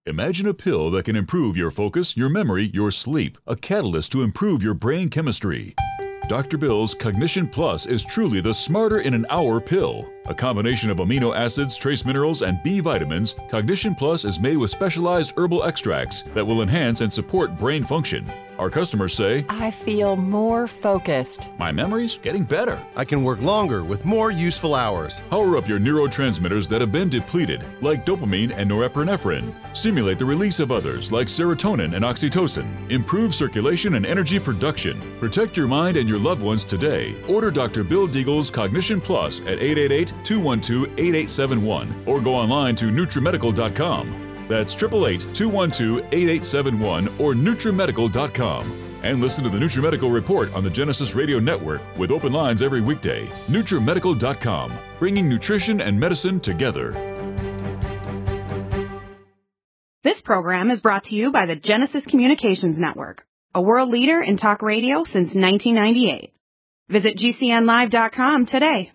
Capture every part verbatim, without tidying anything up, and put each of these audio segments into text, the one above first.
Imagine a pill that can improve your focus, your memory, your sleep, a catalyst to improve your brain chemistry. Doctor Bill's Cognition Plus is truly the smarter in an hour pill. A combination of amino acids, trace minerals, and B vitamins, Cognition Plus is made with specialized herbal extracts that will enhance and support brain function. Our customers say, I feel more focused. My memory's getting better. I can work longer with more useful hours. Power up your neurotransmitters that have been depleted, like dopamine and norepinephrine. Stimulate the release of others, like serotonin and oxytocin. Improve circulation and energy production. Protect your mind and your loved ones today. Order Doctor Bill Deagle's Cognition Plus at eight eight eight, two one two, eight eight seven one or go online to NutriMedical dot com. That's eight eight eight, two one two, eight eight seven one or NutriMedical dot com. And listen to the NutriMedical Report on the Genesis Radio Network with open lines every weekday. NutriMedical dot com, bringing nutrition and medicine together. This program is brought to you by the Genesis Communications Network, a world leader in talk radio since nineteen ninety-eight. Visit G C N live dot com today.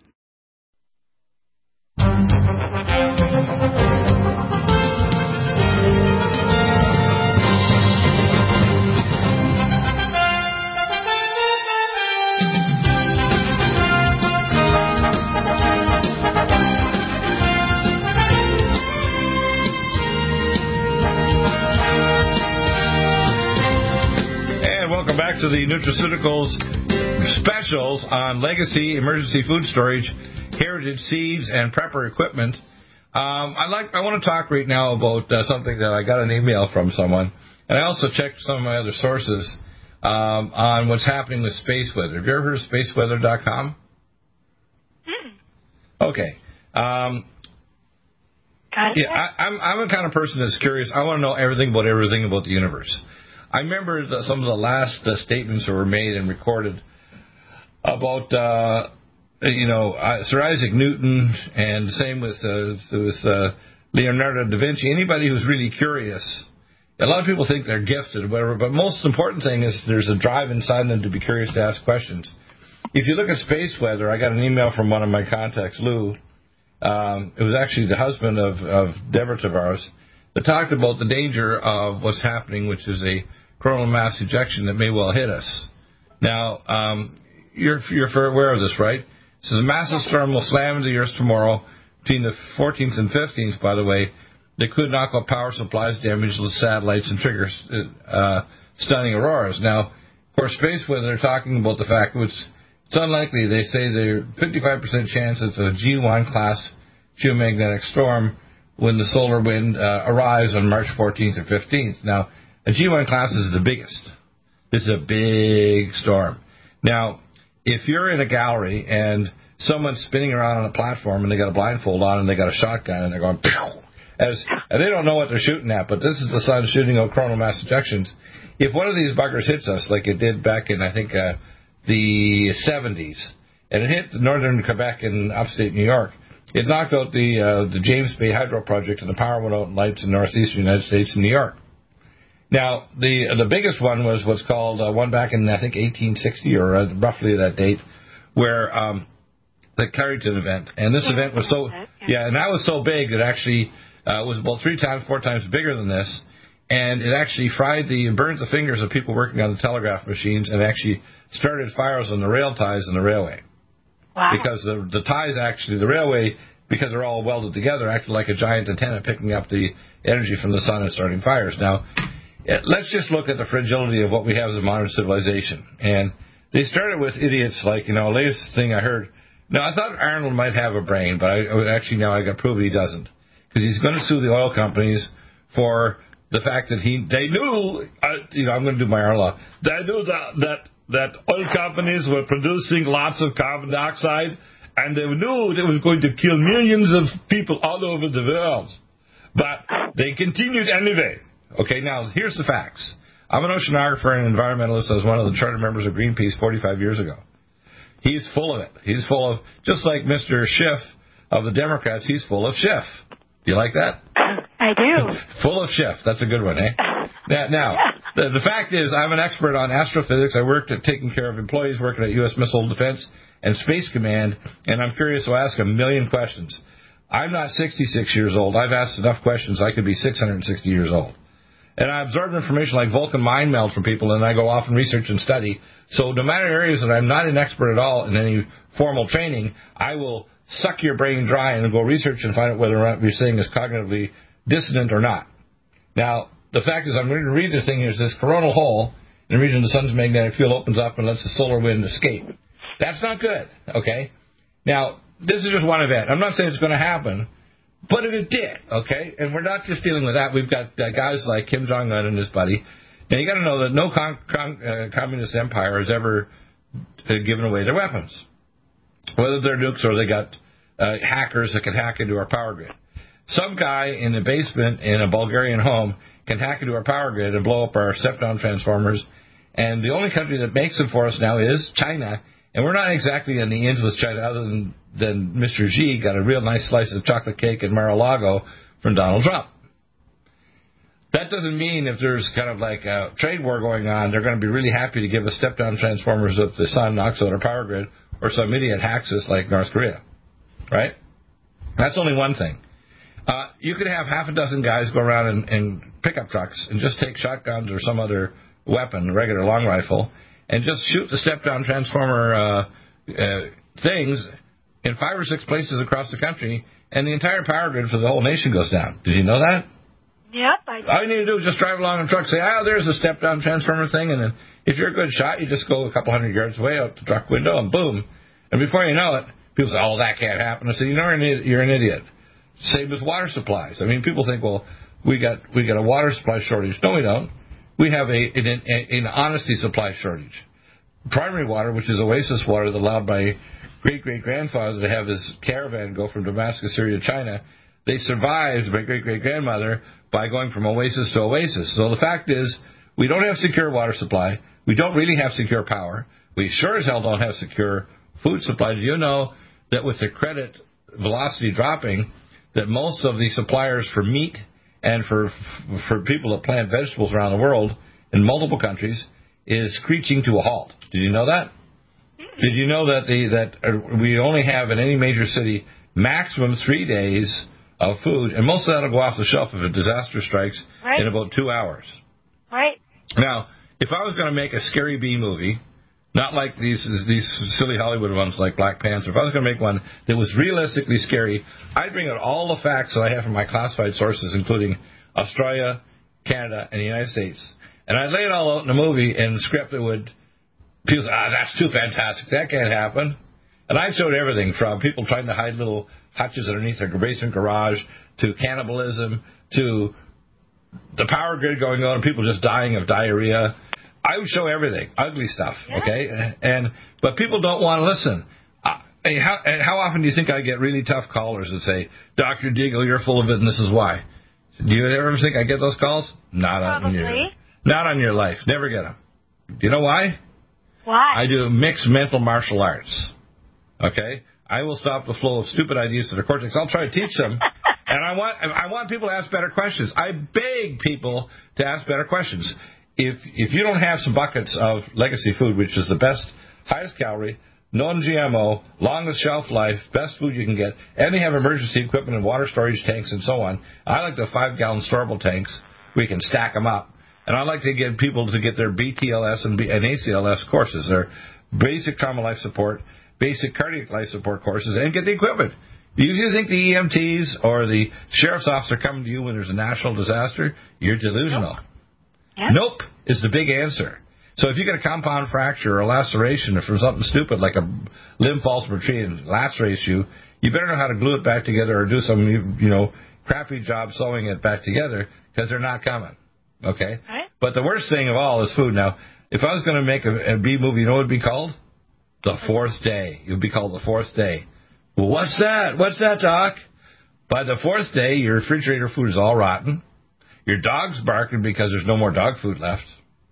Back to the Nutraceuticals specials on legacy emergency food storage, heritage seeds, and prepper equipment. Um, I like. I want to talk right now about uh, something that I got an email from someone, and I also checked some of my other sources um, on what's happening with space weather. Have you ever heard of space weather dot com? Mm. Okay. Um, yeah, I, I'm, I'm the kind of person that's curious. I want to know everything about everything about the universe. I remember the, some of the last uh, statements that were made and recorded about, uh, you know, uh, Sir Isaac Newton, and the same with, uh, with uh, Leonardo da Vinci. Anybody who's really curious, a lot of people think they're gifted or whatever, but most important thing is there's a drive inside them to be curious to ask questions. If you look at space weather, I got an email from one of my contacts, Lou. Um, it was actually the husband of, of Deborah Tavares, that talked about the danger of what's happening, which is a coronal mass ejection that may well hit us. Now, um, you're you're aware of this, right? It says a massive storm will slam into the Earth tomorrow between the fourteenth and fifteenth, by the way. They could knock out power supplies, damage the satellites, and trigger uh, stunning auroras. Now, of course, space weather, they're talking about the fact that it's, it's unlikely. They say there's fifty-five percent chance it's a G one class geomagnetic storm when the solar wind uh, arrives on March fourteenth or fifteenth. Now, a G one class is the biggest. This is a big storm. Now, if you're in a gallery and someone's spinning around on a platform and they got a blindfold on and they got a shotgun and they're going, pew, as and they don't know what they're shooting at, but this is the sun shooting out coronal mass ejections. If one of these buggers hits us, like it did back in, I think, uh, the seventies, and it hit northern Quebec and upstate New York, it knocked out the uh, the James Bay Hydro Project, and the power went out in lights in northeastern United States and New York. Now, the the biggest one was what's called uh, one back in, I think, eighteen sixty, or uh, roughly that date, where um, the Carrington event. And this event was so, yeah, and that was so big that actually uh, was about three times, four times bigger than this. And it actually fried the, burned the fingers of people working on the telegraph machines, and actually started fires on the rail ties in the railway. Wow. Because the, the ties actually, the railway, because they're all welded together, acted like a giant antenna picking up the energy from the sun and starting fires. Now, let's just look at the fragility of what we have as a modern civilization. And they started with idiots like, you know, latest thing I heard. Now, I thought Arnold might have a brain, but I, actually now I got proved he doesn't. Because he's going to sue the oil companies for the fact that he, they knew, uh, you know, I'm going to do my Arnold law. They knew that, that, that oil companies were producing lots of carbon dioxide, and they knew it was going to kill millions of people all over the world. But they continued anyway. Okay, now, here's the facts. I'm an oceanographer and environmentalist. I was one of the charter members of Greenpeace forty-five years ago. He's full of it. He's full of, just like Mister Schiff of the Democrats, he's full of Schiff. Do you like that? I do. Full of Schiff. That's a good one, eh? Now, now the, the fact is, I'm an expert on astrophysics. I worked at taking care of employees working at U S Missile Defense and Space Command, and I'm curious to ask a million questions. I'm not sixty-six years old. I've asked enough questions. I could be six hundred sixty years old. And I absorb information like Vulcan mind meld from people, and I go off and research and study. So no matter areas that I'm not an expert at all in any formal training, I will suck your brain dry and go research and find out whether or not you're saying is cognitively dissonant or not. Now, the fact is, I'm going to read this thing. There's this coronal hole in the region the sun's magnetic field opens up and lets the solar wind escape. That's not good, okay? Now, this is just one event. I'm not saying it's going to happen, but if it did, okay? And we're not just dealing with that. We've got uh, guys like Kim Jong-un and his buddy. Now, you got to know that no con- con- uh, communist empire has ever uh, given away their weapons, whether they're nukes or they got uh, hackers that can hack into our power grid. Some guy in the basement in a Bulgarian home can hack into our power grid and blow up our step-down transformers, and the only country that makes them for us now is China, and we're not exactly in the ends with China other than, than Mister Xi got a real nice slice of chocolate cake in Mar-a-Lago from Donald Trump. That doesn't mean if there's kind of like a trade war going on, they're going to be really happy to give us step-down transformers if the sun knocks out our power grid or some idiot hacks us like North Korea, right? That's only one thing. Uh, you could have half a dozen guys go around in, in pickup trucks and just take shotguns or some other weapon, a regular long rifle, and just shoot the step-down transformer uh, uh, things in five or six places across the country, and the entire power grid for the whole nation goes down. Did you know that? Yep. I did. All you need to do is just drive along in a truck, say, oh, there's a step-down transformer thing, and then if you're a good shot, you just go a couple hundred yards away out the truck window, and boom. And before you know it, people say, oh, that can't happen. I say, you know, you're an idiot. You're an idiot. Same with water supplies. I mean, people think, well, we got we got a water supply shortage. No, we don't. We have a an, an honesty supply shortage. Primary water, which is oasis water that allowed my great-great-grandfather to have his caravan go from Damascus, Syria to China, they survived, my great-great-grandmother, by going from oasis to oasis. So the fact is, we don't have secure water supply. We don't really have secure power. We sure as hell don't have secure food supply. Do you know that with the credit velocity dropping, that most of the suppliers for meat and for for people that plant vegetables around the world in multiple countries is screeching to a halt? Did you know that? Did you know that the that we only have in any major city maximum three days of food, and most of that will go off the shelf if a disaster strikes right. in about two hours. Right. Now, if I was going to make a scary B movie, not like these these silly Hollywood ones like Black Panther. If I was going to make one that was realistically scary, I'd bring out all the facts that I have from my classified sources, including Australia, Canada, and the United States. And I'd lay it all out in a movie and a script that would, people say, ah, that's too fantastic. That can't happen. And I showed everything from people trying to hide little hutches underneath their basement garage to cannibalism to the power grid going on and people just dying of diarrhea. I would show everything, ugly stuff, okay? Yeah. And but people don't want to listen. Uh, and how, and how often do you think I get really tough callers that say, Doctor Deagle, you're full of it, and this is why? Do you ever think I get those calls? Not on your, not on your life. Never get them. Do you know why? Why? I do mixed mental martial arts, okay? I will stop the flow of stupid ideas to the cortex. I'll try to teach them. And I want I want people to ask better questions. I beg people to ask better questions. If if you don't have some buckets of legacy food, which is the best, highest calorie, non-G M O, longest shelf life, best food you can get, and they have emergency equipment and water storage tanks and so on. I like the five-gallon storable tanks. We can stack them up. And I like to get people to get their B T L S and, B- and A C L S courses, their basic trauma life support, basic cardiac life support courses, and get the equipment. If you think the E M Ts or the sheriff's office are coming to you when there's a national disaster, you're delusional. Nope. Yep. Nope is the big answer. So if you get a compound fracture or a laceration or from something stupid like a limb falls from a tree and lacerates you, you better know how to glue it back together or do some, you know, crappy job sewing it back together because they're not coming. Okay? Right. But the worst thing of all is food. Now, if I was going to make a, a B movie, you know what it would be called? The Fourth Day. It would be called The Fourth Day. Well, what's that? What's that, Doc? By the fourth day, your refrigerator food is all rotten. Your dog's barking because there's no more dog food left.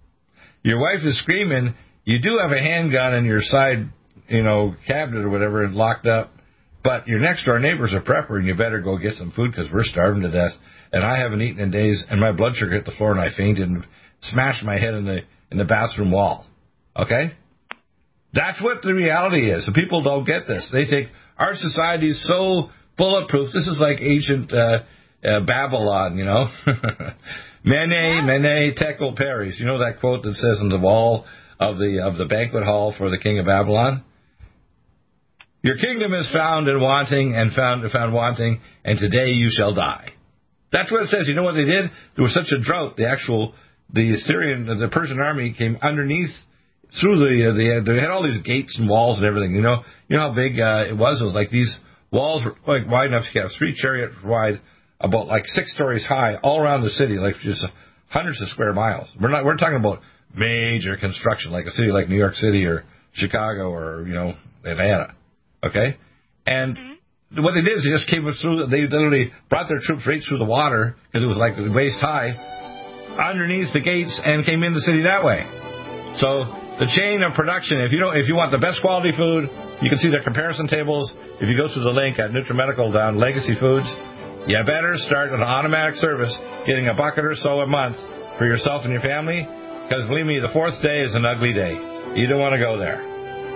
Your wife is screaming. You do have a handgun in your side, you know, cabinet or whatever locked up, but your next-door neighbor's a prepper, and you better go get some food because we're starving to death. And I haven't eaten in days, and my blood sugar hit the floor, and I fainted and smashed my head in the in the bathroom wall. Okay? That's what the reality is. The people don't get this. They think our society is so bulletproof. This is like ancient uh, uh, Babylon, you know. Mene, mene, tekel paris. You know that quote that says on the wall of the of the banquet hall for the king of Babylon? Your kingdom is found in wanting and found found wanting, and today you shall die. That's what it says. You know what they did? There was such a drought. The actual the Assyrian, the Persian army came underneath through the the they had all these gates and walls and everything. You know, you know how big uh, it was. It was like these walls were like wide enough to have three chariots wide, about like six stories high, all around the city, like just hundreds of square miles. We're not we're talking about major construction, like a city like New York City or Chicago or you know Atlanta. Okay, and mm-hmm. what they did is they just came through. They literally brought their troops right through the water because it was like waist high underneath the gates and came in the city that way. So the chain of production. If you don't, if you want the best quality food, you can see their comparison tables. If you go through the link at NutriMedical down Legacy Foods, you better start an automatic service, getting a bucket or so a month for yourself and your family. Because believe me, the fourth day is an ugly day. You don't want to go there.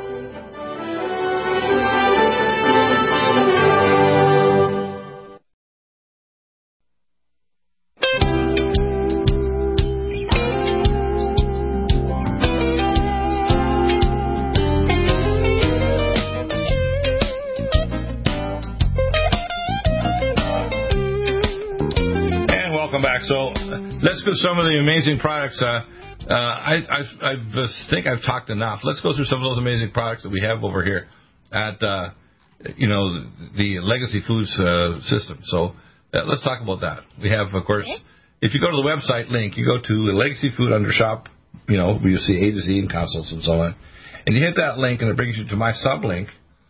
So let's go through some of the amazing products. Uh, uh, I, I, I think I've talked enough. Let's go through some of those amazing products that we have over here at, uh, you know, the Legacy Foods uh, system. So uh, let's talk about that. We have, of course, if you go to the website link, you go to the Legacy Food under shop, you know, where you see A to Z and consults and so on. And you hit that link, and it brings you to my sublink.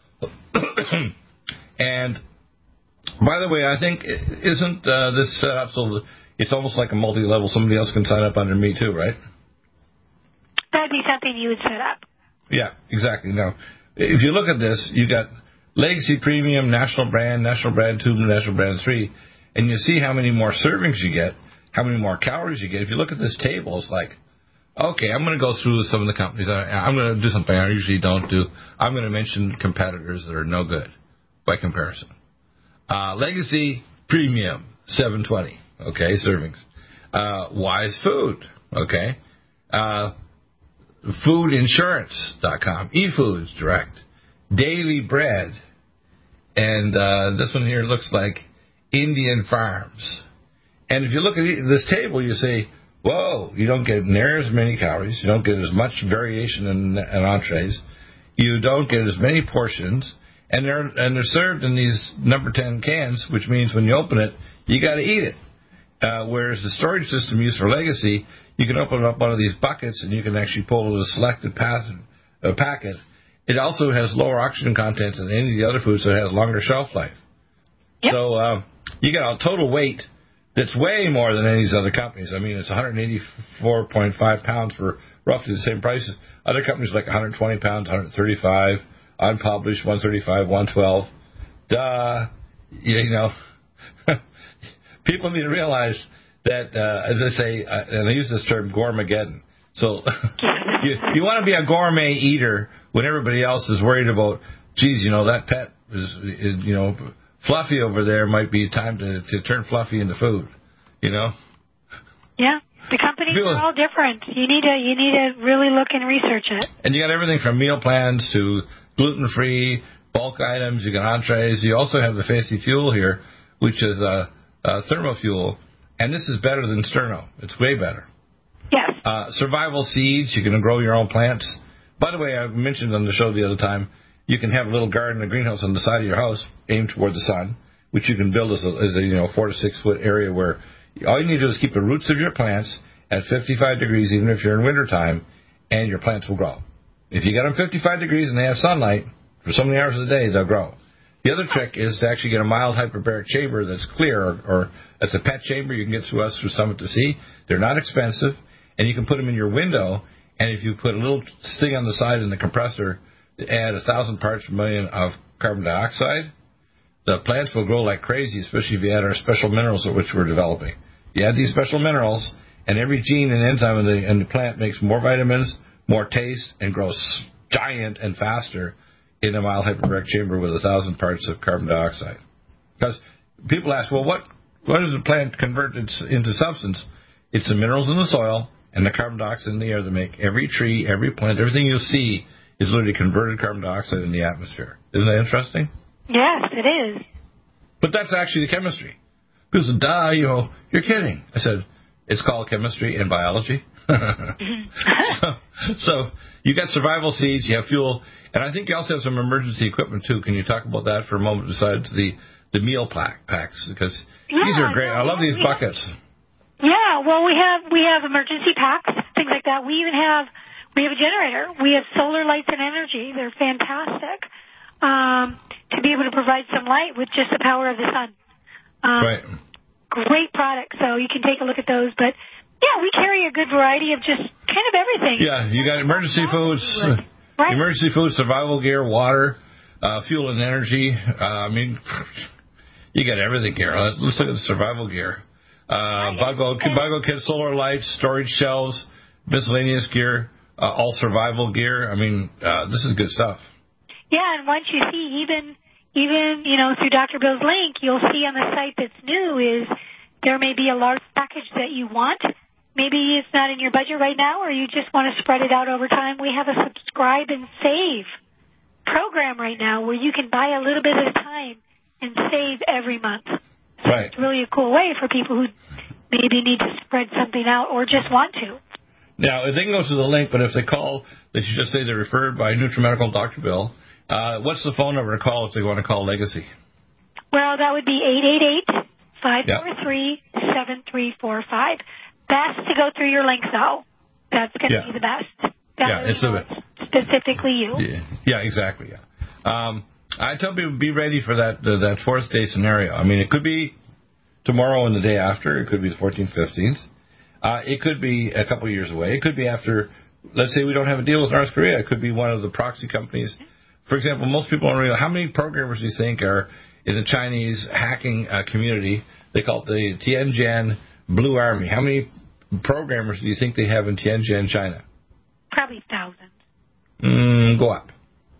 And by the way, I think, isn't uh, this set up so it's almost like a multi-level. Somebody else can sign up under me too, right? That'd be something you would set up. Yeah, exactly. Now, if you look at this, you got Legacy Premium, National Brand, National Brand two, National Brand three, and you see how many more servings you get, how many more calories you get. If you look at this table, it's like, okay, I'm going to go through some of the companies. I, I'm going to do something I usually don't do. I'm going to mention competitors that are no good by comparison. Uh, Legacy Premium, seven twenty. Okay, servings. Uh, Wise Food, okay. Uh, food insurance dot com, eFoods Direct, Daily Bread, and uh, this one here looks like Indian Farms. And if you look at this table, you say, whoa, you don't get near as many calories, you don't get as much variation in, in entrees, you don't get as many portions, and they're, and they're served in these number ten cans, which means when you open it, you got to eat it. Uh, whereas the storage system used for Legacy, you can open up one of these buckets and you can actually pull a selected path, uh, packet. It also has lower oxygen content than any of the other foods, so it has a longer shelf life. Yep. So uh, you get a total weight that's way more than any of these other companies. I mean, it's one hundred eighty-four point five pounds for roughly the same price. Other companies like one hundred twenty pounds, one hundred thirty-five, unpublished, one thirty-five, one twelve. Duh. You know. People need to realize that, uh, as I say, uh, and I use this term, gourmageddon. So you, you want to be a gourmet eater when everybody else is worried about, geez, you know, that pet is, is you know, Fluffy over there might be time to, to turn Fluffy into food, you know? Yeah. The companies People, are all different. You need to you need to really look and research it. And you got everything from meal plans to gluten-free, bulk items. You got entrees. You also have the fancy fuel here, which is a... Uh, Uh, thermofuel, and this is better than Sterno. It's way better. Yes. Uh, survival seeds, you can grow your own plants. By the way, I mentioned on the show the other time, you can have a little garden, a greenhouse on the side of your house aimed toward the sun, which you can build as a, as a you know four to six foot area where all you need to do is keep the roots of your plants at fifty-five degrees, even if you're in wintertime, and your plants will grow. If you get them fifty-five degrees and they have sunlight for so many hours of the day, they'll grow. The other trick is to actually get a mild hyperbaric chamber that's clear, or, or it's a pet chamber you can get through us through Summit to See. They're not expensive, and you can put them in your window, and if you put a little thing on the side in the compressor to add a thousand parts per million of carbon dioxide, the plants will grow like crazy, especially if you add our special minerals which we're developing. You add these special minerals, and every gene and enzyme in the, in the plant makes more vitamins, more taste, and grows giant and faster in a mild hyperbaric chamber with a thousand parts of carbon dioxide. Because people ask, well, what, what does the plant convert into substance? It's the minerals in the soil and the carbon dioxide in the air that make every tree, every plant, everything you see is literally converted carbon dioxide in the atmosphere. Isn't that interesting? Yes, it is. But that's actually the chemistry. People said, duh, you know, you're kidding. I said, it's called chemistry and biology. so, so you got survival seeds, you have fuel, and I think you also have some emergency equipment, too. Can you talk about that for a moment besides the, the meal pack, packs? Because yeah, these are great. I love these buckets. Have, yeah, well, we have we have emergency packs, things like that. We even have we have a generator. We have solar lights and energy. They're fantastic um, to be able to provide some light with just the power of the sun. Um, right. Great product, so you can take a look at those. But, yeah, we carry a good variety of just kind of everything. Yeah, you got emergency foods, right. emergency food, survival gear, water, uh, fuel and energy. Uh, I mean, you got everything here. Let's look at the survival gear. Uh, Buggo, Buggo kit, solar lights, storage shelves, miscellaneous gear, uh, all survival gear. I mean, uh, this is good stuff. Yeah, and once you see even... Even, you know, through Doctor Bill's link, you'll see on the site that's new is there may be a large package that you want. Maybe it's not in your budget right now, or you just want to spread it out over time. We have a subscribe and save program right now where you can buy a little bit at a time and save every month. So right. It's really a cool way for people who maybe need to spread something out or just want to. Now, they can go to the link, but if they call, they should just say they're referred by NutriMedical Doctor Bill. Uh, what's the phone number to call if they want to call Legacy? Well, that would be eight eight eight, five four three, seven three four five. Best to go through your link, though. That's going to yeah. be the best. That yeah, it's the best. Specifically you. Yeah, yeah exactly. Yeah. Um, I tell people be ready for that uh, that fourth day scenario. I mean, it could be tomorrow and the day after. It could be the fourteenth, fifteenth. Uh, it could be a couple of years away. It could be after, let's say we don't have a deal with North Korea. It could be one of the proxy companies. For example, most people don't realize how many programmers do you think are in the Chinese hacking uh, community? They call it the Tianjin Blue Army. How many programmers do you think they have in Tianjin, China? Probably thousands. Mm, go up.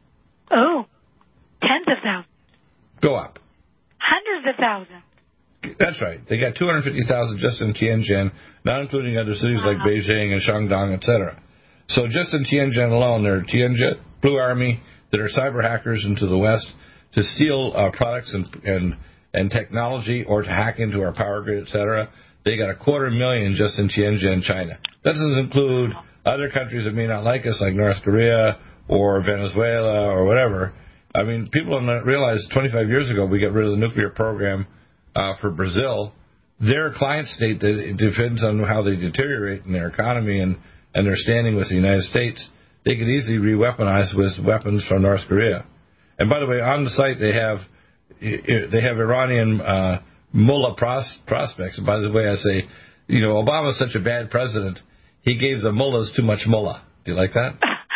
Oh, tens of thousands. Go up. Hundreds of thousands. That's right. They got two hundred fifty thousand just in Tianjin, not including other cities wow. like Beijing and Shandong, et cetera. So just in Tianjin alone, there are Tianjin Blue Army that are cyber hackers into the West to steal uh, products and, and and technology or to hack into our power grid, et cetera. They got a quarter million just in Tianjin, China. That doesn't include other countries that may not like us, like North Korea or Venezuela or whatever. I mean, people don't realize twenty-five years ago we got rid of the nuclear program uh, for Brazil. Their client state, that it depends on how they deteriorate in their economy and, and their standing with the United States. They could easily re-weaponize with weapons from North Korea. And by the way, on the site they have they have Iranian uh, mullah pros- prospects. And by the way, I say, you know, Obama's such a bad president. He gave the mullahs too much mullah. Do you like that?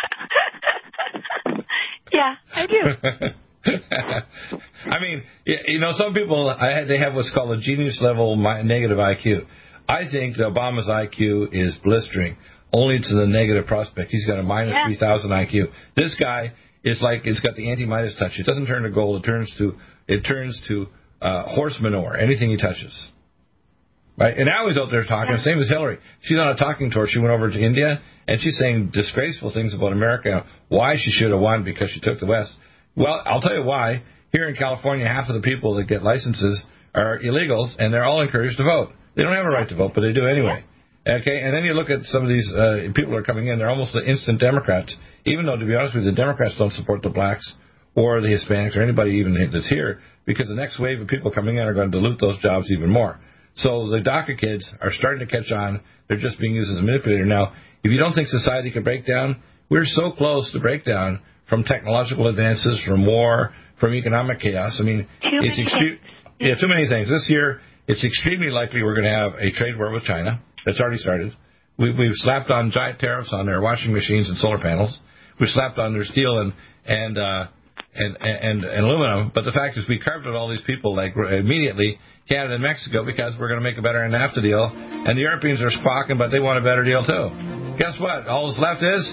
Yeah, I do. I mean, you know, some people I, they have what's called a genius level negative I Q. I think Obama's I Q is blistering. Only to the negative prospect. He's got a minus yeah. three thousand I Q. This guy is like, it's got the anti-Midas touch. It doesn't turn to gold. It turns to it turns to uh, horse manure, anything he touches. Right? And now he's out there talking, yeah. same as Hillary. She's on a talking tour. She went over to India, and she's saying disgraceful things about America, why she should have won because she took the West. Well, I'll tell you why. Here in California, half of the people that get licenses are illegals, and they're all encouraged to vote. They don't have a right to vote, but they do anyway. Okay, and then you look at some of these uh, people who are coming in, they're almost the instant Democrats, even though, to be honest with you, the Democrats don't support the blacks or the Hispanics or anybody even that's here, because the next wave of people coming in are going to dilute those jobs even more. So the DACA kids are starting to catch on. They're just being used as a manipulator. Now, if you don't think society can break down, we're so close to breakdown from technological advances, from war, from economic chaos. I mean, too it's extre- yeah, too many things. This year, it's extremely likely we're going to have a trade war with China. That's already started. We, we've slapped on giant tariffs on their washing machines and solar panels. We've slapped on their steel and and uh, and, and and aluminum. But the fact is, we carved out all these people like immediately, Canada and Mexico, because we're going to make a better NAFTA deal. And the Europeans are squawking, but they want a better deal too. Guess what? All that's left is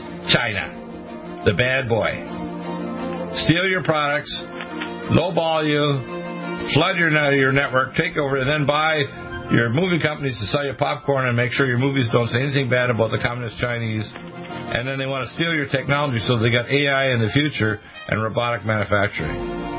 China, the bad boy. Steal your products, lowball you, flood your your network, take over, and then buy your movie companies to sell you popcorn and make sure your movies don't say anything bad about the communist Chinese. And then they want to steal your technology so they got A I in the future and robotic manufacturing.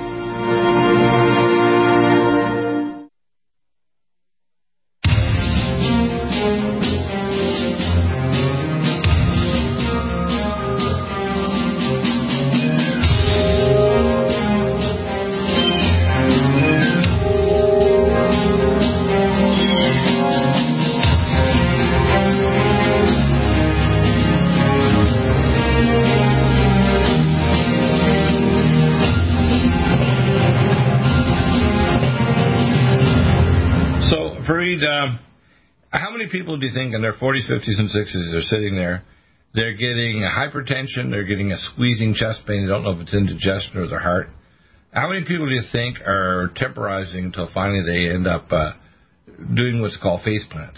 Um, how many people do you think in their forties, fifties, and sixties are sitting there? They're getting hypertension, they're getting a squeezing chest pain, they don't know if it's indigestion or their heart. How many people do you think are temporizing until finally they end up uh, doing what's called faceplant?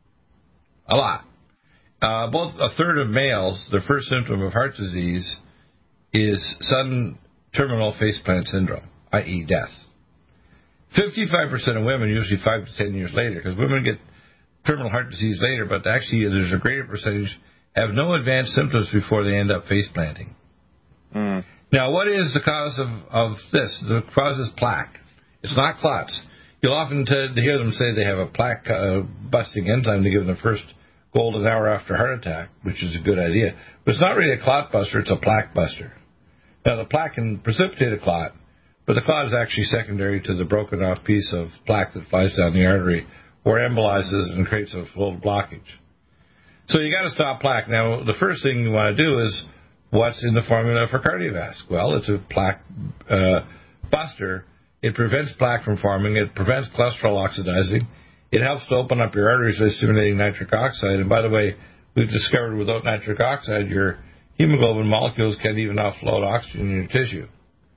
A lot. Uh, both a third of males, their first symptom of heart disease is sudden terminal faceplant syndrome, that is death. fifty-five percent of women, usually five to ten years later, because women get terminal heart disease later, but actually there's a greater percentage have no advanced symptoms before they end up face planting. Mm. Now, what is the cause of, of this? The cause is plaque. It's not clots. You'll often t- hear them say they have a plaque-busting uh, enzyme to give them the first golden hour after heart attack, which is a good idea. But it's not really a clot buster, it's a plaque buster. Now, the plaque can precipitate a clot, but the clot is actually secondary to the broken off piece of plaque that flies down the artery or embolizes and creates a little blockage. So you got to stop plaque. Now, the first thing you want to do is, what's in the formula for Cardiovasc? Well, it's a plaque uh, buster. It prevents plaque from forming. It prevents cholesterol oxidizing. It helps to open up your arteries by stimulating nitric oxide. And by the way, we've discovered without nitric oxide, your hemoglobin molecules can't even offload oxygen in your tissue.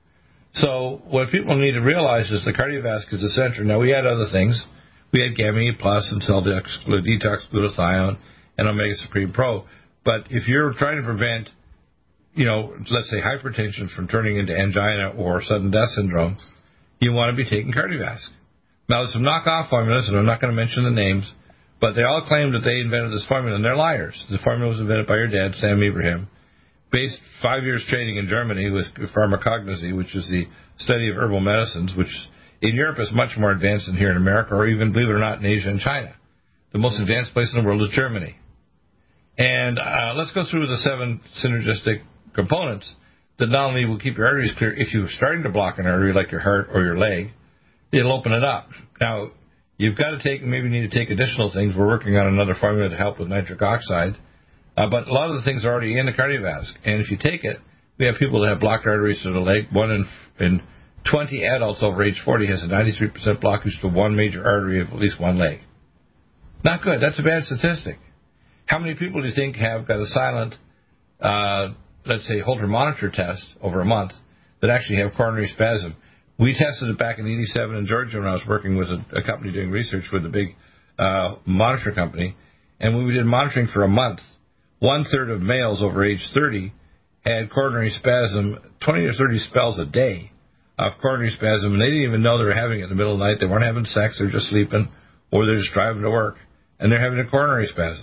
So what people need to realize is the Cardiovasc is the center. Now, we had other things. We had Gamma E Plus and Cell Detox Glutathione and Omega Supreme Pro. But if you're trying to prevent, you know, let's say hypertension from turning into angina or sudden death syndrome, you want to be taking Cardiovasc. Now, there's some knockoff formulas, and I'm not going to mention the names, but they all claim that they invented this formula, and they're liars. The formula was invented by your dad, Sam Ibrahim, based five years training in Germany with pharmacognosy, which is the study of herbal medicines, which in Europe is much more advanced than here in America, or even, believe it or not, in Asia and China. The most advanced place in the world is Germany. And uh, let's go through the seven synergistic components that not only will keep your arteries clear, if you're starting to block an artery like your heart or your leg, it'll open it up. Now, you've got to take, maybe need to take additional things. We're working on another formula to help with nitric oxide. Uh, but a lot of the things are already in the Cardiovasc. And if you take it, we have people that have blocked arteries to the leg. One in, in twenty adults over age forty has a ninety-three percent blockage to one major artery of at least one leg. Not good. That's a bad statistic. How many people do you think have got a silent, uh, let's say, Holter monitor test over a month that actually have coronary spasm? We tested it back in eighty-seven in Georgia when I was working with a, a company doing research with a big uh, monitor company. And when we did monitoring for a month, one-third of males over age thirty had coronary spasm, twenty or thirty spells a day of coronary spasm, and they didn't even know they were having it in the middle of the night. They weren't having sex, they were just sleeping, or they're just driving to work, and they're having a coronary spasm.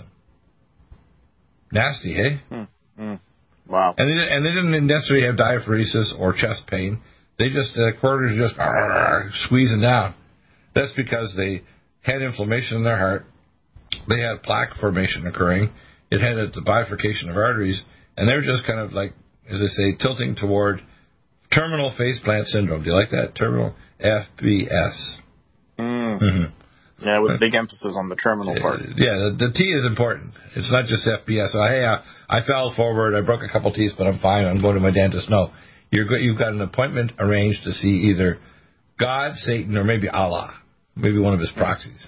Nasty, hey? Mm, mm, wow. And they, and they didn't necessarily have diaphoresis or chest pain. They just, the uh, coronaries were just uh, squeezing down. That's because they had inflammation in their heart. They had plaque formation occurring. It had a, the bifurcation of arteries, and they were just kind of like, as I say, tilting toward terminal faceplant syndrome. Do you like that? Terminal F B S. Mm. Mm-hmm. Yeah, with a big emphasis on the terminal part. Yeah, the, the T is important. It's not just F B S. So, hey, I, I fell forward, I broke a couple teeth, but I'm fine. I'm going to my dentist. No, you're go, you've got an appointment arranged to see either God, Satan, or maybe Allah, maybe one of his proxies.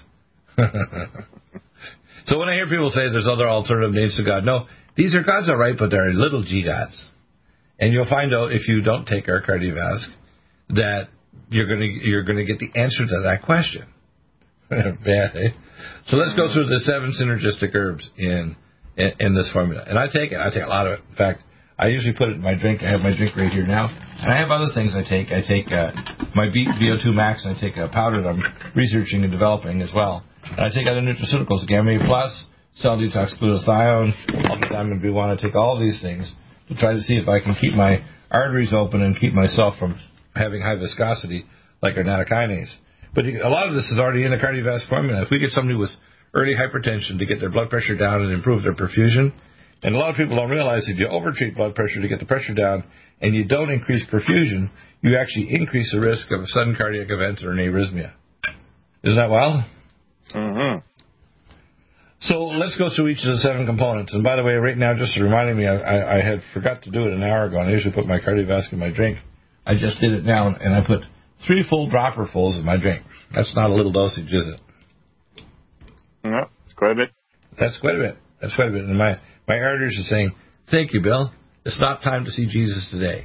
So when I hear people say there's other alternative names to God, no, these are gods, all right, but they're little g gods. And you'll find out if you don't take our Cardiovasc that you're going to you're going to get the answer to that question. Bad, eh? So let's go through the seven synergistic herbs in, in in this formula. And I take it. I take a lot of it. In fact, I usually put it in my drink. I have my drink right here now. And I have other things I take. I take uh, my B O two Max, and I take a powder that I'm researching and developing as well. And I take other nutraceuticals, Gamma Plus, Cell Detox Glutathione, Vitamin B one. I take all of these things to try to see if I can keep my arteries open and keep myself from having high viscosity like our nattokinase. But a lot of this is already in the cardiovascular formula. If we get somebody with early hypertension to get their blood pressure down and improve their perfusion, and a lot of people don't realize if you overtreat blood pressure to get the pressure down and you don't increase perfusion, you actually increase the risk of a sudden cardiac event or an arrhythmia. Isn't that wild? Mm-hmm. So let's go through each of the seven components. And by the way, right now, just reminding me, I, I, I had forgot to do it an hour ago, and I usually put my cardiovascular in my drink. I just did it now, and I put three full dropperfuls in my drink. That's not a little dosage, is it? No, it's quite a bit. That's quite a bit. That's quite a bit. And my, my arteries are saying, thank you, Bill. It's not time to see Jesus today.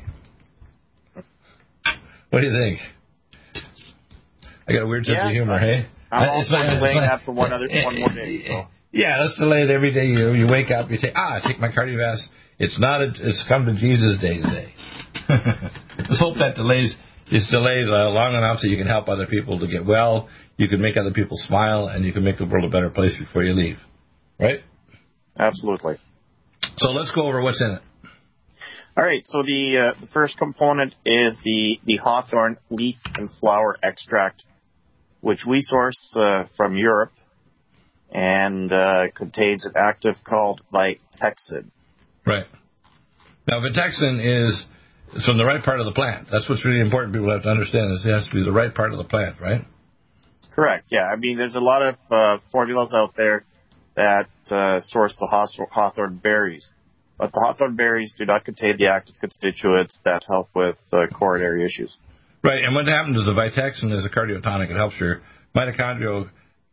What do you think? I got a weird sense yeah, of humor, hey? I'm I, also like, delaying like, that for one other one more day. So. Yeah, let's delay it every day. You you wake up, you say, ah, I take my cardiovascular. It's not. A, it's come to Jesus Day today. Let's hope that delays is delayed uh, long enough so you can help other people to get well. You can make other people smile, and you can make the world a better place before you leave. Right? Absolutely. So let's go over what's in it. All right. So the uh, the first component is the the hawthorn leaf and flower extract, which we source uh, from Europe, and uh, contains an active called Vitexin. Right. Now, Vitexin is from the right part of the plant. That's what's really important. People have to understand is it has to be the right part of the plant, right? Correct. Yeah. I mean, there's a lot of uh, formulas out there that uh, source the hawthorn berries, but the hawthorn berries do not contain the active constituents that help with uh, coronary issues. Right, and what happens is the Vitexin is a cardiotonic. It helps your mitochondrial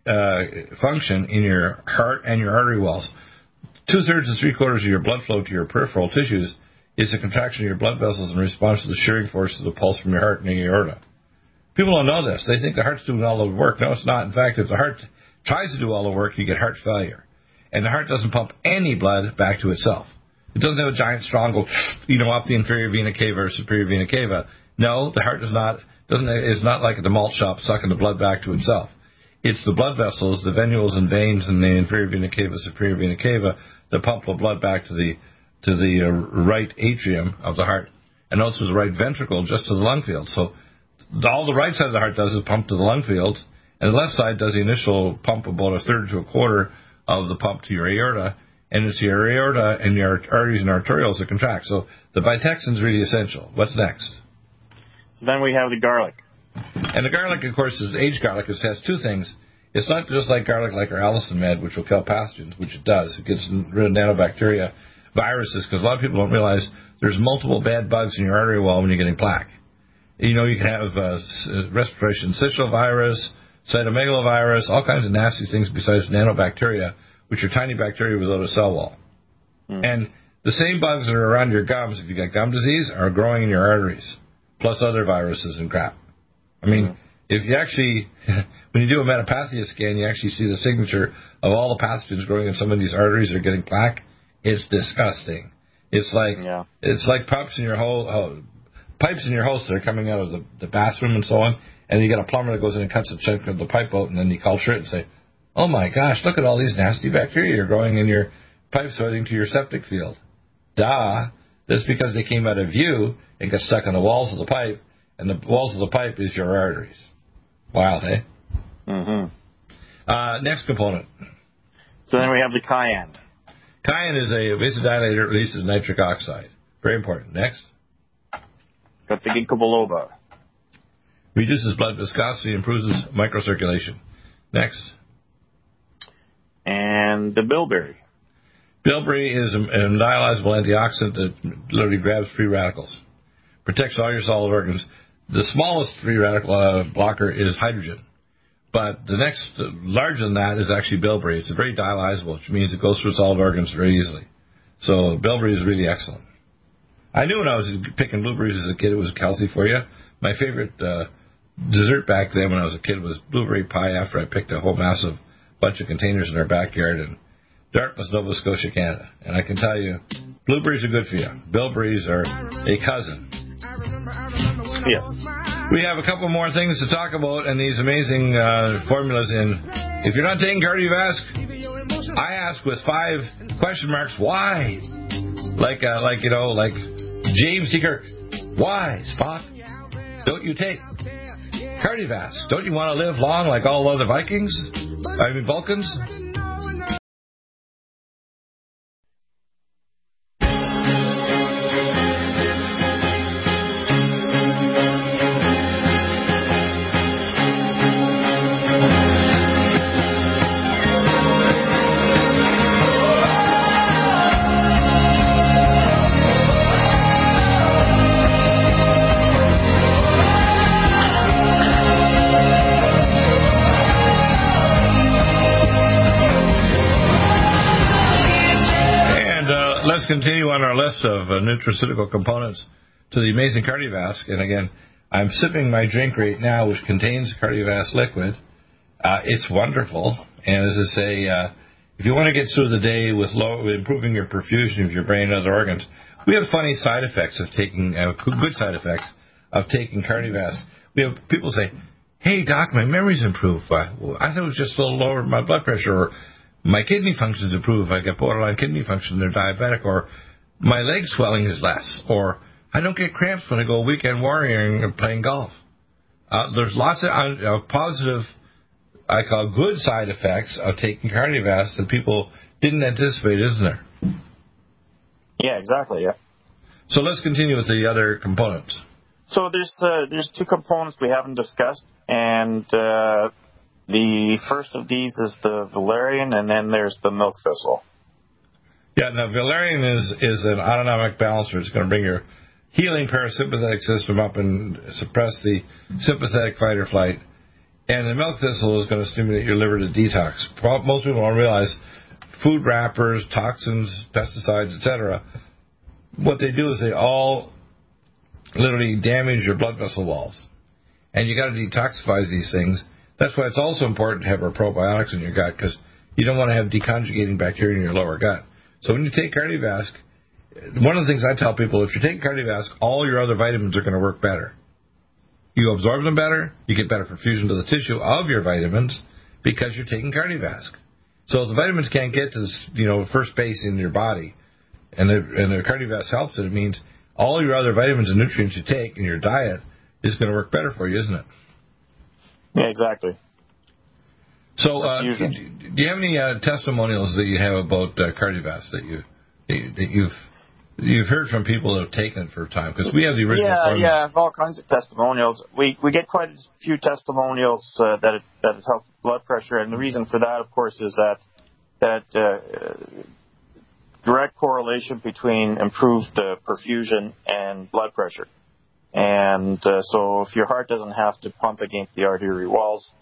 uh, function in your heart and your artery walls. Two-thirds to three-quarters of your blood flow to your peripheral tissues is a contraction of your blood vessels in response to the shearing force of the pulse from your heart and your aorta. People don't know this. They think the heart's doing all the work. No, it's not. In fact, if the heart tries to do all the work, you get heart failure. And the heart doesn't pump any blood back to itself. It doesn't have a giant strong go, you know, up the inferior vena cava or superior vena cava. No, the heart does not, doesn't, is not like at the malt shop sucking the blood back to itself. It's the blood vessels, the venules and veins in the inferior vena cava, superior vena cava, that pump the blood back to the to the uh, right atrium of the heart, and also the right ventricle just to the lung field. So all the right side of the heart does is pump to the lung fields, and the left side does the initial pump about a third to a quarter of the pump to your aorta, and it's your aorta and your arteries and arterioles that contract. So the Vitexin is really essential. What's next? So then we have the garlic. And the garlic, of course, is aged garlic. It has two things. It's not just like garlic like our Allison Med, which will kill pathogens, which it does. It gets rid of nanobacteria, viruses, because a lot of people don't realize there's multiple bad bugs in your artery wall when you're getting plaque. You know, you can have uh, respiratory syncytial virus, cytomegalovirus, all kinds of nasty things besides nanobacteria, which are tiny bacteria without a cell wall. Mm. And the same bugs that are around your gums, if you got gum disease, are growing in your arteries, plus other viruses and crap. I mean, mm. if you actually, when you do a metapathia scan, you actually see the signature of all the pathogens growing in some of these arteries that are getting plaque. It's disgusting. It's like yeah. it's like pipes in your hole, uh, pipes in your house that are coming out of the, the bathroom and so on, and you get a plumber that goes in and cuts a chunk of the pipe out, and then you culture it and say, oh my gosh, look at all these nasty bacteria growing in your pipes heading to your septic field. Duh. That's because they came out of you and got stuck on the walls of the pipe, and the walls of the pipe is your arteries. Wild, eh? Mm-hmm. Uh, next component. So then we have the cayenne. Cayenne is a vasodilator, releases nitric oxide. Very important. Next. Got the ginkgo biloba. Reduces blood viscosity, improves microcirculation. Next. And the bilberry. Bilberry is an dialyzable antioxidant that literally grabs free radicals. Protects all your solid organs. The smallest free radical uh, blocker is hydrogen. But the next, uh, larger than that, is actually bilberry. It's a very dialyzable, which means it goes through solid organs very easily. So bilberry is really excellent. I knew when I was picking blueberries as a kid it was healthy for you. My favorite uh, dessert back then when I was a kid was blueberry pie after I picked a whole massive bunch of containers in our backyard in Dartmouth, Nova Scotia, Canada. And I can tell you, blueberries are good for you. Bilberries are a cousin. Yes. We have a couple more things to talk about and these amazing uh, formulas in. If you're not taking Cardiovasc, I ask with five question marks, why? Like, uh, like you know, like James T. Kirk. Why, Spock? Don't you take Cardiovasc? Don't you want to live long like all other Vikings? I mean, Vulcans? Continue on our list of uh, nutraceutical components to the amazing Cardiovasc. And again, I'm sipping my drink right now, which contains Cardiovasc liquid. Uh, it's wonderful. And as I say, uh, if you want to get through the day with low, improving your perfusion of your brain and other organs, we have funny side effects of taking, uh, good side effects of taking Cardiovasc. We have people say, hey, doc, my memory's improved. I, I thought it was just a little lower my blood pressure, or my kidney functions improve if I get borderline kidney function, they're diabetic, or my leg swelling is less, or I don't get cramps when I go weekend warrioring and playing golf. Uh, there's lots of uh, positive, I call good side effects of taking Cardiovasc that people didn't anticipate, isn't there? Yeah, exactly, yeah. So let's continue with the other components. So there's uh, there's two components we haven't discussed, and uh, the first of these is the valerian, and then there's the milk thistle. Yeah, now valerian is, is an autonomic balancer. It's going to bring your healing parasympathetic system up and suppress the sympathetic fight or flight. And the milk thistle is going to stimulate your liver to detox. Most people don't realize food wrappers, toxins, pesticides, et cetera, what they do is they all literally damage your blood vessel walls. And you got to detoxify these things. That's why it's also important to have our probiotics in your gut, because you don't want to have deconjugating bacteria in your lower gut. So when you take Cardiovasc, one of the things I tell people, if you're taking Cardiovasc, all your other vitamins are going to work better. You absorb them better, you get better perfusion to the tissue of your vitamins because you're taking Cardiovasc. So if the vitamins can't get to this, you know, first base in your body, and the, and the Cardiovasc helps it, it means all your other vitamins and nutrients you take in your diet is going to work better for you, isn't it? Yeah, exactly. So, uh, do, do you have any uh, testimonials that you have about uh, Cardiovasc that you that you've you've heard from people that have taken it for a time? Because we have the original. Yeah, formula. yeah, all kinds of testimonials. We we get quite a few testimonials uh, that it that it helps blood pressure, and the reason for that, of course, is that that uh, direct correlation between improved uh, perfusion and blood pressure. And uh, so if your heart doesn't have to pump against the artery walls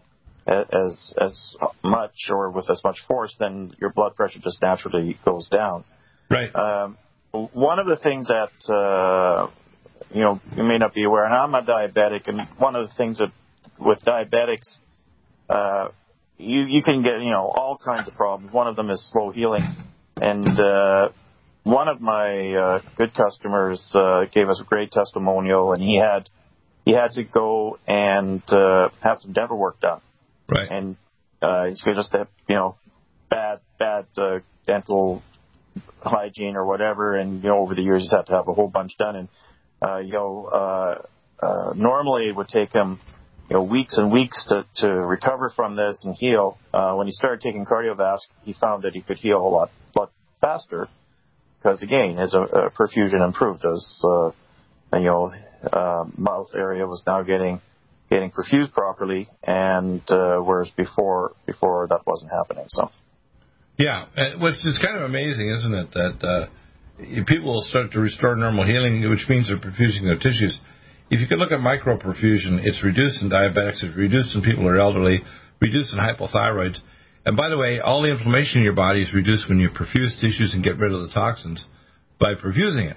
as as much or with as much force, then your blood pressure just naturally goes down. Right. Um, one of the things that, uh, you know, you may not be aware, and I'm a diabetic, and one of the things that with diabetics, uh, you, you can get, you know, all kinds of problems. One of them is slow healing. And uh, one of my uh, good customers uh, gave us a great testimonial, and he had he had to go and uh, have some dental work done. Right. And uh, he's just have, you know, bad bad uh, dental hygiene or whatever, and you know, over the years he's had to have a whole bunch done. And uh, you know, uh, uh, normally it would take him, you know, weeks and weeks to, to recover from this and heal. Uh, when he started taking Cardiovasc, he found that he could heal a lot, lot faster because, again, his uh, perfusion improved. His, uh, you know, uh, mouth area was now getting getting perfused properly, and uh, whereas before before that wasn't happening. So. Yeah, which is kind of amazing, isn't it, that uh, people will start to restore normal healing, which means they're perfusing their tissues. If you could look at microperfusion, it's reduced in diabetics, it's reduced in people who are elderly, reduced in hypothyroids. And by the way, all the inflammation in your body is reduced when you perfuse tissues and get rid of the toxins by perfusing it.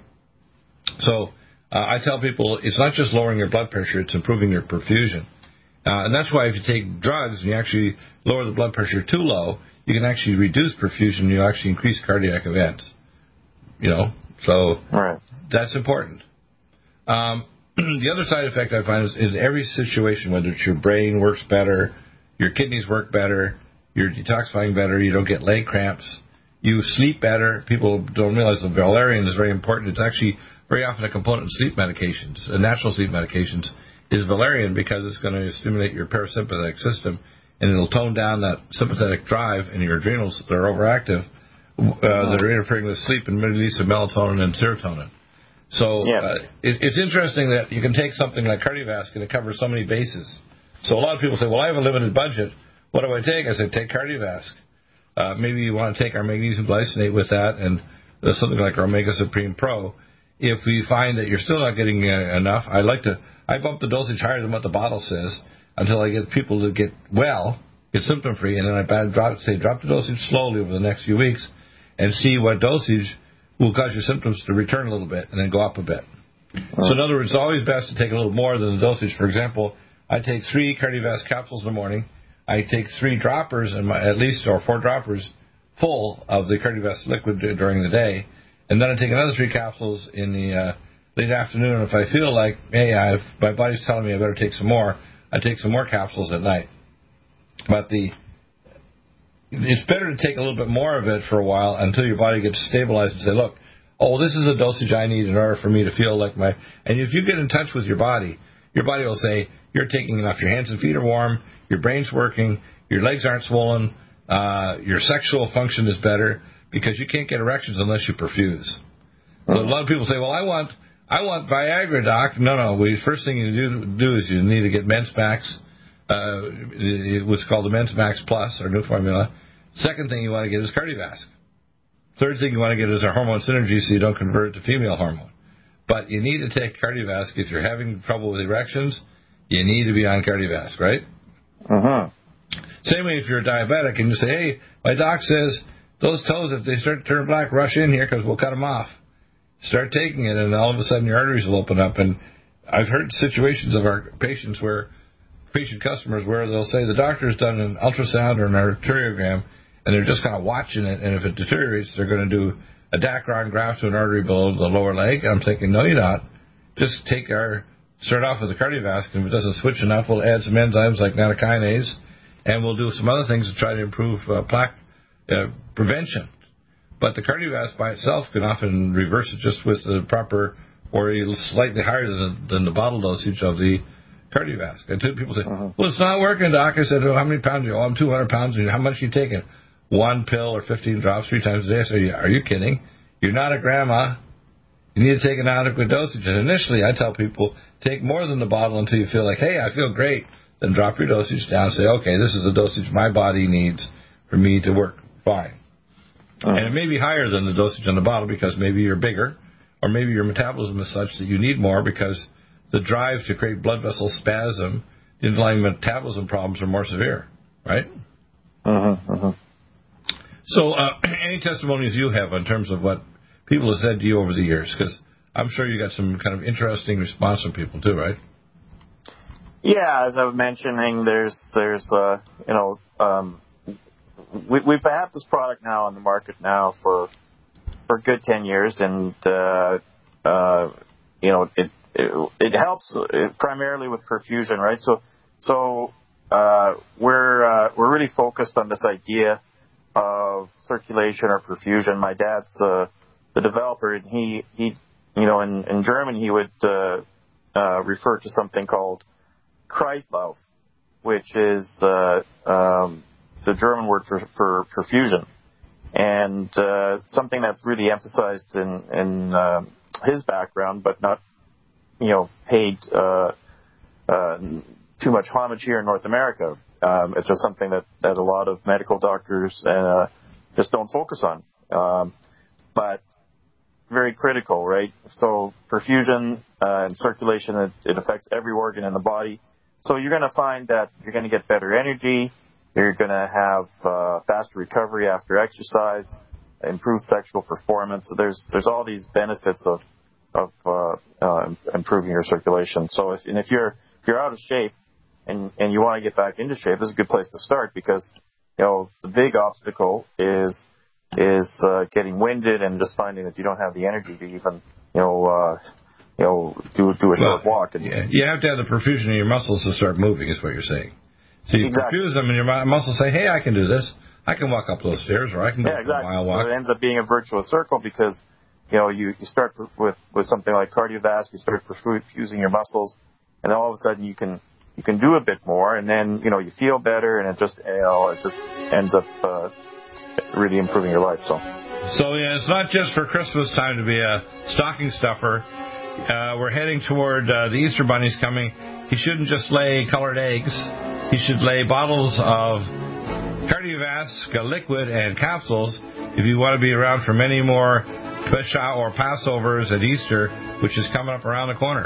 So uh, I tell people it's not just lowering your blood pressure, it's improving your perfusion. Uh, and that's why if you take drugs and you actually lower the blood pressure too low, you can actually reduce perfusion and you'll actually increase cardiac events. You know, So right. that's important. Um, the other side effect I find is in every situation, whether it's your brain works better, your kidneys work better, you're detoxifying better, you don't get leg cramps, you sleep better. People don't realize that valerian is very important. It's actually very often a component in sleep medications, uh, natural sleep medications, is valerian because it's going to stimulate your parasympathetic system and it'll tone down that sympathetic drive in your adrenals that are overactive, uh, that are interfering with sleep and release of melatonin and serotonin. So yeah. uh, it, it's interesting that you can take something like Cardiovasc and it covers so many bases. So a lot of people say, well, I have a limited budget. What do I take? I said, take Cardiovasc. Uh, maybe you want to take our magnesium glycinate with that and uh, something like our Omega Supreme Pro. If we find that you're still not getting uh, enough, I like to, I bump the dosage higher than what the bottle says until I get people to get well, get symptom-free, and then I bad, drop, say drop the dosage slowly over the next few weeks and see what dosage will cause your symptoms to return a little bit and then go up a bit. Oh. So in other words, it's always best to take a little more than the dosage. For example, I take three Cardiovasc capsules in the morning. I take three droppers, in my, at least, or four droppers full of the Cardiovasc liquid during the day. And then I take another three capsules in the uh, late afternoon. And if I feel like, hey, I've, my body's telling me I better take some more, I take some more capsules at night. But the it's better to take a little bit more of it for a while until your body gets stabilized and say, look, oh, this is a dosage I need in order for me to feel like my... And if you get in touch with your body, your body will say, you're taking enough, your hands and feet are warm, your brain's working, your legs aren't swollen, uh, your sexual function is better, because you can't get erections unless you perfuse. So a lot of people say, well, I want I want Viagra, doc. No, no. The first thing you do, do is you need to get Men's Max, uh, what's called the Men's Max Plus, our new formula. Second thing you want to get is Cardiovasc. Third thing you want to get is our hormone synergy so you don't convert it to female hormone. But you need to take Cardiovasc. If you're having trouble with erections, you need to be on Cardiovasc, right? Uh-huh. Same way if you're a diabetic and you say, hey, my doc says those toes, if they start to turn black, rush in here because we'll cut them off. Start taking it, and all of a sudden your arteries will open up. And I've heard situations of our patients where, patient customers, where they'll say the doctor's done an ultrasound or an arteriogram, and they're just kind of watching it, and if it deteriorates, they're going to do a Dacron graft to an artery below the lower leg. I'm thinking, no, you're not. Just take our, start off with the Cardiovasc, and if it doesn't switch enough, we'll add some enzymes like nattokinase, and we'll do some other things to try to improve uh, plaque uh, prevention. But the Cardiovasc by itself can often reverse it just with the proper, or slightly higher than the, than the bottle dosage of the Cardiovasc. And two people say, uh-huh. well, it's not working, doc. I said, well, how many pounds are you? Oh, I'm two hundred pounds. How much are you taking? One pill or fifteen drops three times a day. I said, are you kidding? You're not a grandma. You need to take an adequate dosage. And initially, I tell people, take more than the bottle until you feel like, hey, I feel great. Then drop your dosage down and say, okay, this is the dosage my body needs for me to work fine. Uh-huh. And it may be higher than the dosage on the bottle because maybe you're bigger, or maybe your metabolism is such that you need more because the drive to create blood vessel spasm, the underlying metabolism problems are more severe, right? Uh-huh, uh-huh. So uh, any testimonies you have in terms of what people have said to you over the years? Because I'm sure you got some kind of interesting response from people too, right? Yeah, as I was mentioning, there's, there's uh, you know, um, we, we've had this product now on the market now for for a good ten years, and uh, uh, you know, it it, it helps primarily with perfusion, right? So so uh, we're uh, we're really focused on this idea of circulation or perfusion. My dad's uh, the developer, and he he you know in, in German he would uh, uh, refer to something called Kreislauf, which is uh, um, the German word for, for perfusion, and uh, something that's really emphasized in, in uh, his background, but not, you know, paid uh, uh, too much homage here in North America. Um, it's just something that, that a lot of medical doctors uh, just don't focus on, um, but very critical, right? So perfusion uh, and circulation, it, it affects every organ in the body. So you're going to find that you're going to get better energy. You're going to have uh, faster recovery after exercise, improved sexual performance. So there's there's all these benefits of of uh, uh, improving your circulation. So if and if you're if you're out of shape and and you want to get back into shape, this is a good place to start because you know the big obstacle is is uh, getting winded and just finding that you don't have the energy to even, you know, uh, you know, do do a short well, walk. And, yeah, you have to have the perfusion in your muscles to start moving, is what you're saying. So you exactly. perfuse them, and your muscles say, "Hey, I can do this. I can walk up those stairs, or I can go yeah, exactly. a mile walk." So it ends up being a virtuous circle because, you know, you, you start with with something like cardiovascular, you start perfusing your muscles, and then all of a sudden you can you can do a bit more, and then you know you feel better, and it just you know it just ends up uh, really improving your life. So. So yeah, it's not just for Christmas time to be a stocking stuffer. Uh, we're heading toward uh, the Easter Bunny's coming. He shouldn't just lay colored eggs. He should lay bottles of Cardiovasc liquid and capsules if you want to be around for many more Pesach or Passovers at Easter, which is coming up around the corner.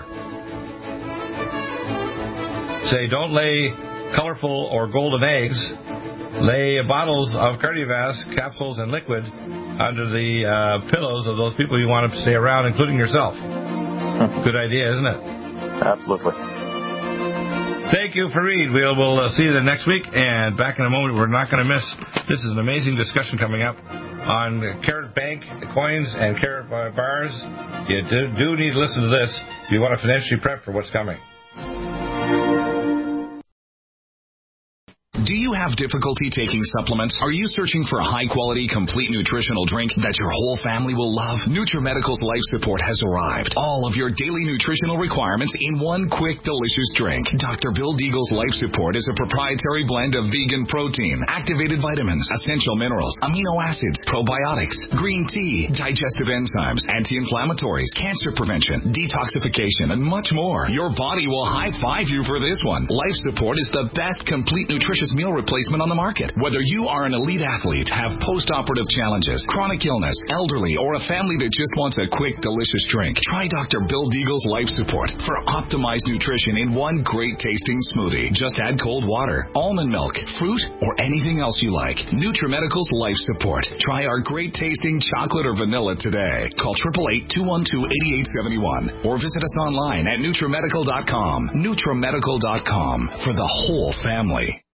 Say, don't lay colorful or golden eggs. Lay bottles of Cardiovasc capsules and liquid under the uh, pillows of those people you want to stay around, including yourself. Good idea, isn't it? Absolutely. Thank you, Fareed. We'll, we'll uh, see you the next week. And back in a moment, we're not going to miss. This is an amazing discussion coming up on Carrot Bank coins and Carrot bars. You do, do need to listen to this if you want to financially prep for what's coming. Do you have difficulty taking supplements? Are you searching for a high-quality, complete nutritional drink that your whole family will love? NutriMedical's Life Support has arrived. All of your daily nutritional requirements in one quick, delicious drink. Doctor Bill Deagle's Life Support is a proprietary blend of vegan protein, activated vitamins, essential minerals, amino acids, probiotics, green tea, digestive enzymes, anti-inflammatories, cancer prevention, detoxification, and much more. Your body will high-five you for this one. Life Support is the best complete nutritious meal replacement on the market. Whether you are an elite athlete, have post-operative challenges, chronic illness, elderly, or a family that just wants a quick, delicious drink, try Doctor Bill Deagle's Life Support for optimized nutrition in one great-tasting smoothie. Just add cold water, almond milk, fruit, or anything else you like. NutriMedical's Life Support. Try our great-tasting chocolate or vanilla today. Call eight eight eight, two one two, eight eight seven one or visit us online at NutriMedical dot com. NutriMedical dot com for the whole family.